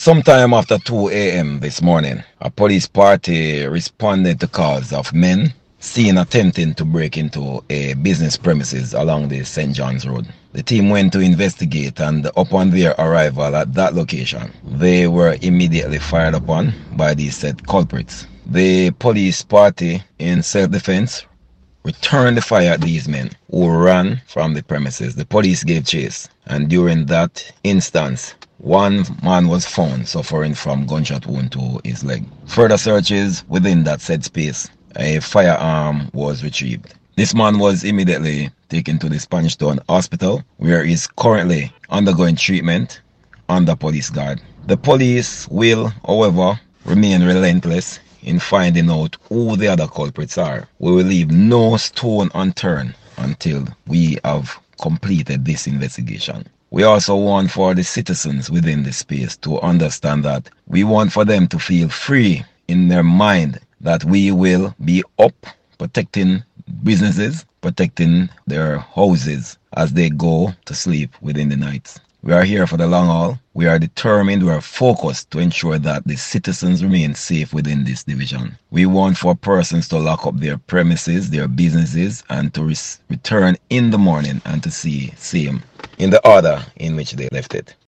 Sometime after 2 a.m. this morning, a police party responded to calls of men seen attempting to break into a business premises along the St. John's Road. The team went to investigate, and upon their arrival at that location, they were immediately fired upon by these said culprits. The police party, in self-defense, returned the fire at these men who ran from the premises. The police gave chase, and during that instance, one man was found suffering from gunshot wound to his leg. Further searches within that said space, a firearm was retrieved. This man was immediately taken to the Spanish Town Hospital, where he is currently undergoing treatment under police guard. The police will, however, remain relentless in finding out who the other culprits are. We will leave no stone unturned until we have completed this investigation. We also want for the citizens within this space to understand that we want for them to feel free in their mind that we will be up protecting businesses, protecting their houses as they go to sleep within the nights. We are here for the long haul. We are determined, we are focused to ensure that the citizens remain safe within this division. We want for persons to lock up their premises, their businesses, and to return in the morning and to see same in the order in which they left it.